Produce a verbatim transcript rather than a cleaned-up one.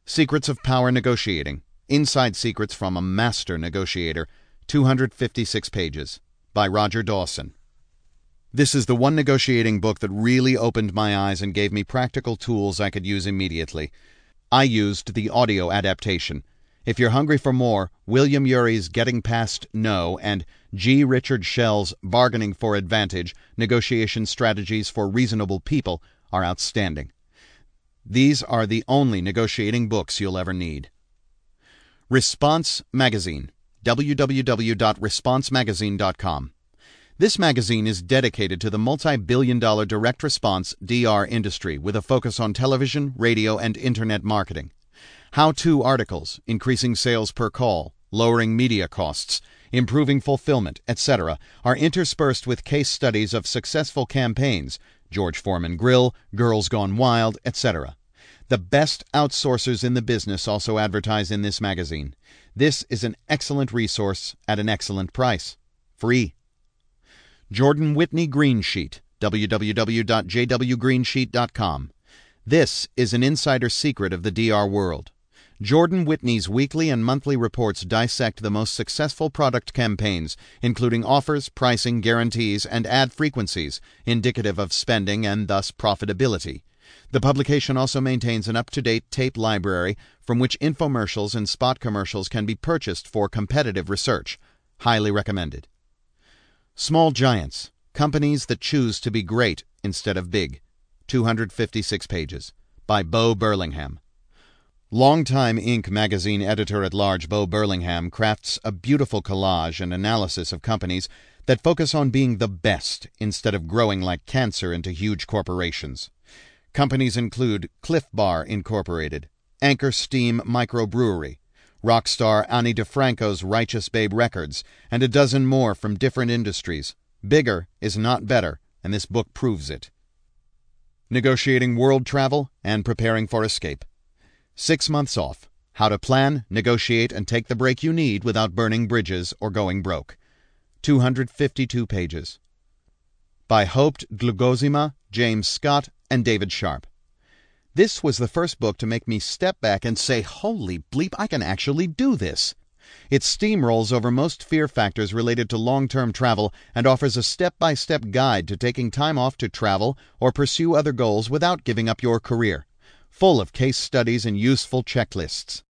Secrets of Power Negotiating. Inside Secrets from a Master Negotiator. two hundred fifty-six pages. By Roger Dawson. This is the one negotiating book that really opened my eyes and gave me practical tools I could use immediately. I used the audio adaptation. If you're hungry for more, William Urey's Getting Past No and G. Richard Schell's Bargaining for Advantage, Negotiation Strategies for Reasonable People are outstanding. These are the only negotiating books you'll ever need. Response Magazine. w w w dot response magazine dot com. This magazine is dedicated to the multi-billion dollar direct response D R industry with a focus on television, radio, and internet marketing. How-to articles, increasing sales per call, lowering media costs, improving fulfillment, et cetera are interspersed with case studies of successful campaigns, George Foreman Grill, Girls Gone Wild, et cetera. The best outsourcers in the business also advertise in this magazine. This is an excellent resource at an excellent price. Free. Jordan Whitney Green Sheet. w w w dot j w green sheet dot com. This is an insider secret of the D R world. Jordan Whitney's weekly and monthly reports dissect the most successful product campaigns, including offers, pricing, guarantees, and ad frequencies, indicative of spending and thus profitability. The publication also maintains an up-to-date tape library from which infomercials and spot commercials can be purchased for competitive research. Highly recommended. Small Giants. Companies that choose to be great instead of big. two hundred fifty-six pages. By Bo Burlingham. Longtime Inc magazine editor-at-large Bo Burlingham crafts a beautiful collage and analysis of companies that focus on being the best instead of growing like cancer into huge corporations. Companies include Cliff Bar Incorporated, Anchor Steam Microbrewery, Rockstar Ani DeFranco's Righteous Babe Records, and a dozen more from different industries. Bigger is not better, and this book proves it. Negotiating World Travel and Preparing for Escape. Six months off. How to plan, negotiate, and take the break you need without burning bridges or going broke. two hundred fifty-two pages. By Hoped Dlugozima, James Scott, and David Sharp. This was the first book to make me step back and say, holy bleep, I can actually do this. It steamrolls over most fear factors related to long-term travel and offers a step-by-step guide to taking time off to travel or pursue other goals without giving up your career. Full of case studies and useful checklists.